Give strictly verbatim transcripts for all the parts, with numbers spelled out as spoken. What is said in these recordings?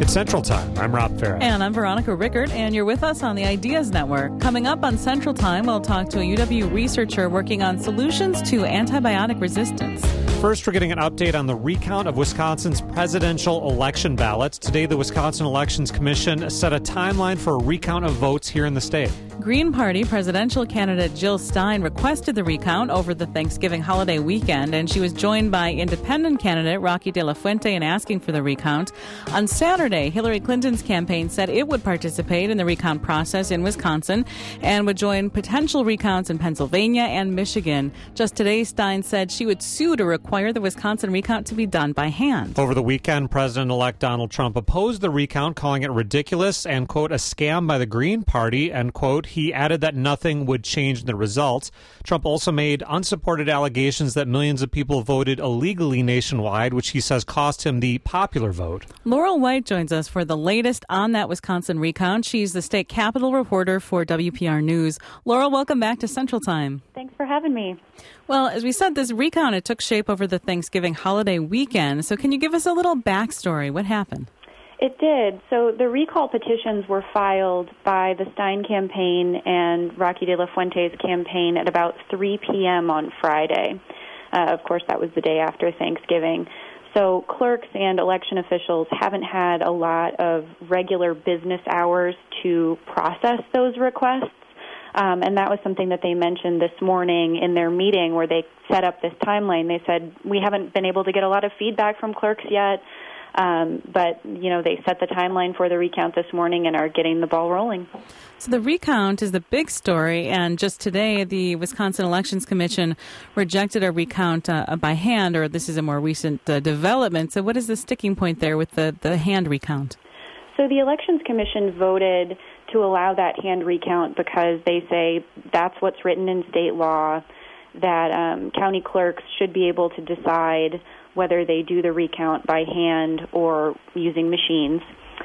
It's Central Time. I'm Rob Farah. And I'm Veronica Rickert, and you're with us on the Ideas Network. Coming up on Central Time, we'll talk to a U W researcher working on solutions to antibiotic resistance. First, we're getting an update on the recount of Wisconsin's presidential election ballots. Today, the Wisconsin Elections Commission set a timeline for a recount of votes here in the state. Green Party presidential candidate Jill Stein requested the recount over the Thanksgiving holiday weekend, and she was joined by independent candidate Rocky De La Fuente in asking for the recount. On Saturday, Hillary Clinton's campaign said it would participate in the recount process in Wisconsin and would join potential recounts in Pennsylvania and Michigan. Just today, Stein said she would sue to require the Wisconsin recount to be done by hand. Over the weekend, President-elect Donald Trump opposed the recount, calling it ridiculous and, quote, a scam by the Green Party, end quote. He added that nothing would change the results. Trump also made unsupported allegations that millions of people voted illegally nationwide, which he says cost him the popular vote. Laurel White joins us for the latest on that Wisconsin recount. She's the state capitol reporter for W P R News. Laurel, welcome back to Central Time. Thanks for having me. Well, as we said, this recount, it took shape over the Thanksgiving holiday weekend. So can you give us a little backstory? What happened? It did. So the recall petitions were filed by the Stein campaign and Rocky De La Fuente's campaign at about three p.m. on Friday. Uh, of course, that was the day after Thanksgiving. So clerks and election officials haven't had a lot of regular business hours to process those requests. Um, and that was something that they mentioned this morning in their meeting where they set up this timeline. They said, we haven't been able to get a lot of feedback from clerks yet. Um, but, you know, they set the timeline for the recount this morning and are getting the ball rolling. So the recount is the big story, and just today the Wisconsin Elections Commission rejected a recount uh, by hand, or this is a more recent uh, development. So what is the sticking point there with the, the hand recount? So the Elections Commission voted to allow that hand recount because they say that's what's written in state law, that um, county clerks should be able to decide whether they do the recount by hand or using machines,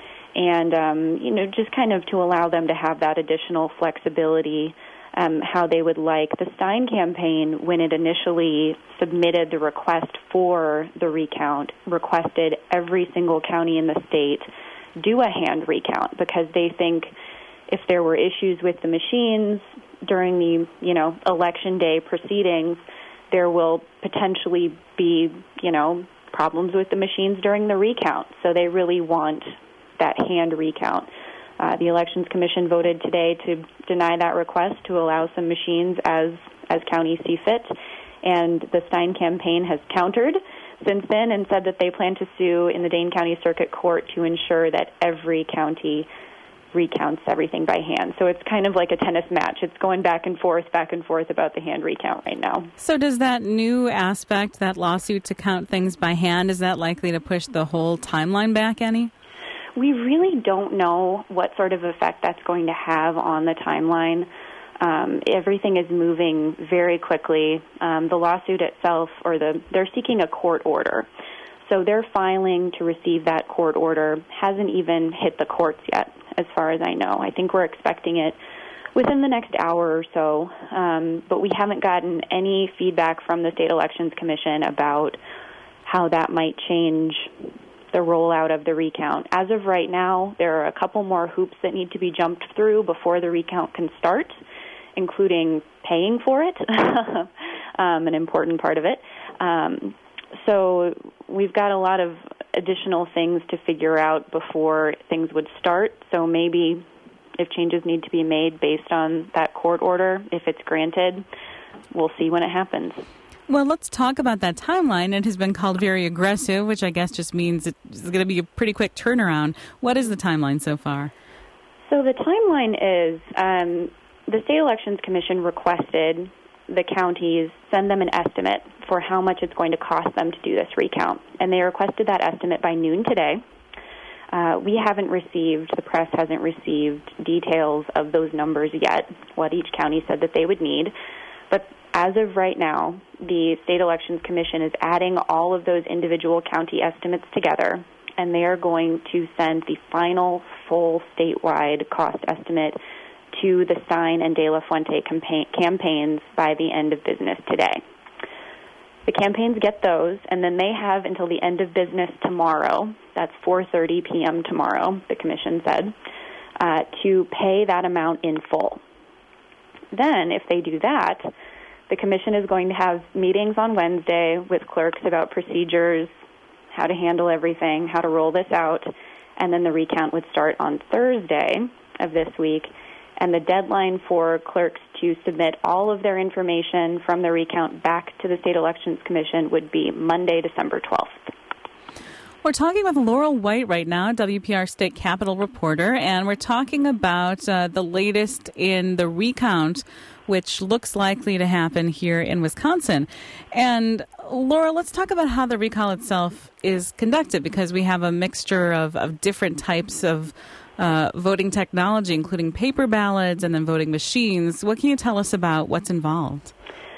and um, you know, just kind of to allow them to have that additional flexibility, um, how they would like. The Stein campaign, when it initially submitted the request for the recount, requested every single county in the state do a hand recount because they think if there were issues with the machines during the, you know, election day proceedings, there will potentially be, you know, problems with the machines during the recount. So they really want that hand recount. Uh, the Elections Commission voted today to deny that request to allow some machines as, as counties see fit. And the Stein campaign has countered since then and said that they plan to sue in the Dane County Circuit Court to ensure that every county recounts everything by hand. So it's kind of like a tennis match. It's going back and forth, back and forth about the hand recount right now. So does that new aspect, that lawsuit to count things by hand, is that likely to push the whole timeline back any? We really don't know what sort of effect that's going to have on the timeline. Um, everything is moving very quickly. Um, the lawsuit itself, or the they're seeking a court order. So their filing to receive that court order hasn't even hit the courts yet, as far as I know. I think we're expecting it within the next hour or so, um, but we haven't gotten any feedback from the State Elections Commission about how that might change the rollout of the recount. As of right now, there are a couple more hoops that need to be jumped through before the recount can start, including paying for it, um, an important part of it. Um, so we've got a lot of additional things to figure out before things would start. So maybe if changes need to be made based on that court order, if it's granted, we'll see when it happens. Well, let's talk about that timeline. It has been called very aggressive, which I guess just means it's going to be a pretty quick turnaround. What is the timeline so far? So the timeline is um, the State Elections Commission requested the counties send them an estimate for how much it's going to cost them to do this recount. And they requested that estimate by noon today. Uh, we haven't received, the press hasn't received details of those numbers yet, what each county said that they would need. But as of right now, the State Elections Commission is adding all of those individual county estimates together, and they are going to send the final full statewide cost estimate to the Stein and De La Fuente campaign, campaigns by the end of business today. The campaigns get those, and then they have until the end of business tomorrow, that's four thirty p.m. tomorrow, the commission said, uh, to pay that amount in full. Then, if they do that, the commission is going to have meetings on Wednesday with clerks about procedures, how to handle everything, how to roll this out, and then the recount would start on Thursday of this week. And the deadline for clerks to submit all of their information from the recount back to the State Elections Commission would be Monday, December twelfth. We're talking with Laurel White right now, W P R State Capitol reporter, and we're talking about uh, the latest in the recount, which looks likely to happen here in Wisconsin. And Laura, let's talk about how the recall itself is conducted, because we have a mixture of, of different types of uh, voting technology, including paper ballots and then voting machines. What can you tell us about what's involved?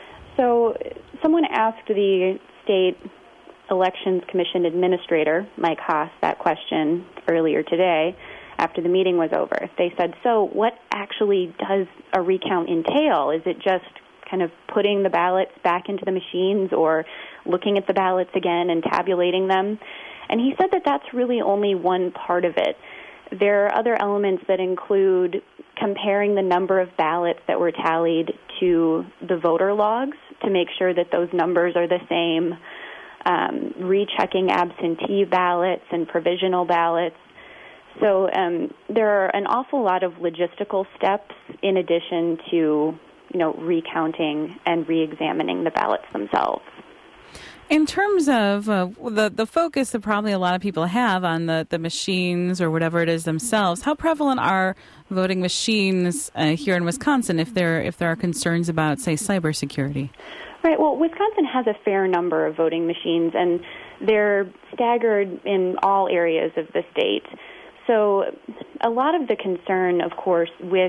So someone asked the State Elections Commission Administrator, Mike Haas, that question earlier today after the meeting was over. They said, so what actually does a recount entail? Is it just kind of putting the ballots back into the machines or looking at the ballots again and tabulating them? And he said that that's really only one part of it. There are other elements that include comparing the number of ballots that were tallied to the voter logs to make sure that those numbers are the same, um, rechecking absentee ballots and provisional ballots. So um, there are an awful lot of logistical steps in addition to, you know, recounting and re-examining the ballots themselves. In terms of uh, the the focus that probably a lot of people have on the, the machines or whatever it is themselves, how prevalent are voting machines uh, here in Wisconsin if there if there are concerns about, say, cybersecurity? Right. Well, Wisconsin has a fair number of voting machines, and they're staggered in all areas of the state. So a lot of the concern, of course, with,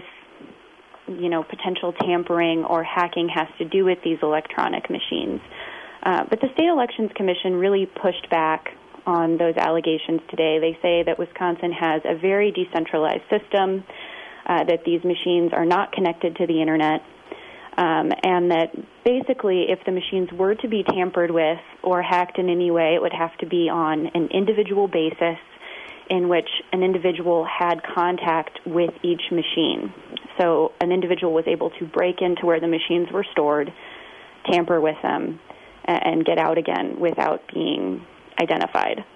you know, potential tampering or hacking has to do with these electronic machines. Uh, but the State Elections Commission really pushed back on those allegations today. They say that Wisconsin has a very decentralized system, uh, that these machines are not connected to the Internet, um, and that basically if the machines were to be tampered with or hacked in any way, it would have to be on an individual basis in which an individual had contact with each machine. So an individual was able to break into where the machines were stored, tamper with them, and get out again without being identified.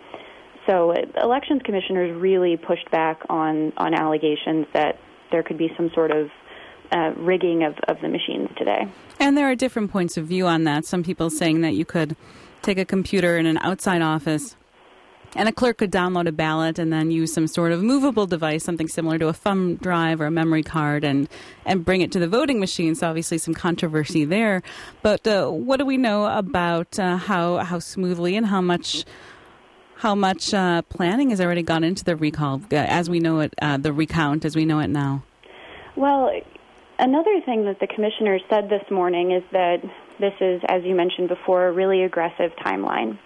So uh, elections commissioners really pushed back on, on allegations that there could be some sort of uh, rigging of, of the machines today. And there are different points of view on that. Some people saying that you could take a computer in an outside office and a clerk could download a ballot and then use some sort of movable device, something similar to a thumb drive or a memory card, and, and bring it to the voting machine. So obviously some controversy there. But uh, what do we know about uh, how how smoothly and how much how much uh, planning has already gone into the recall, uh, as we know it, uh, the recount as we know it now? Well, another thing that the commissioners said this morning is that this is, as you mentioned before, a really aggressive timeline.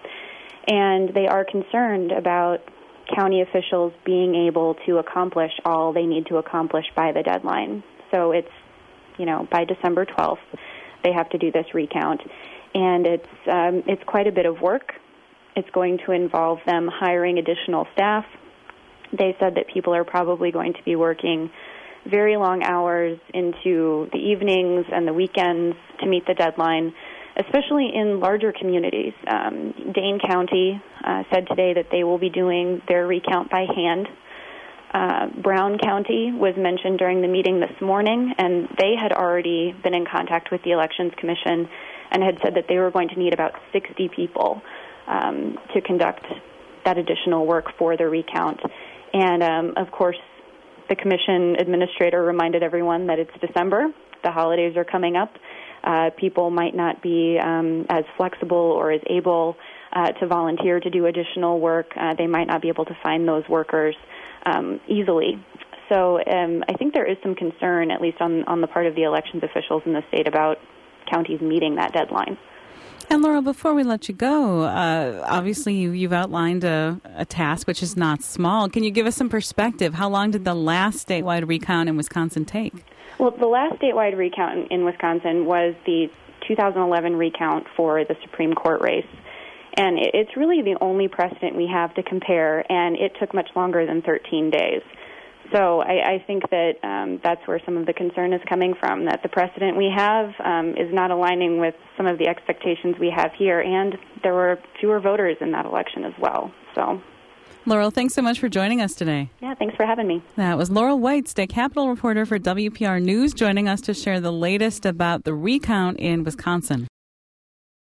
And they are concerned about county officials being able to accomplish all they need to accomplish by the deadline. So it's, you know, by December twelfth, they have to do this recount. And it's um, it's quite a bit of work. It's going to involve them hiring additional staff. They said that people are probably going to be working very long hours into the evenings and the weekends to meet the deadline, especially in larger communities. Um, Dane County uh, said today that they will be doing their recount by hand. Uh, Brown County was mentioned during the meeting this morning, and they had already been in contact with the Elections Commission and had said that they were going to need about sixty people um, to conduct that additional work for the recount. And, um, of course, the commission administrator reminded everyone that it's December. The holidays are coming up. Uh, people might not be um, as flexible or as able uh, to volunteer to do additional work. Uh, they might not be able to find those workers um, easily. So um, I think there is some concern, at least on, on the part of the elections officials in the state, about counties meeting that deadline. And Laura, before we let you go, uh, obviously you, you've outlined a, a task which is not small. Can you give us some perspective? How long did the last statewide recount in Wisconsin take? Well, the last statewide recount in Wisconsin was the two thousand eleven recount for the Supreme Court race. And it's really the only precedent we have to compare, and it took much longer than thirteen days. So I, I think that um, that's where some of the concern is coming from, that the precedent we have um, is not aligning with some of the expectations we have here, and there were fewer voters in that election as well. So, Laurel, thanks so much for joining us today. Yeah, thanks for having me. That was Laurel White, state capitol reporter for W P R News, joining us to share the latest about the recount in Wisconsin.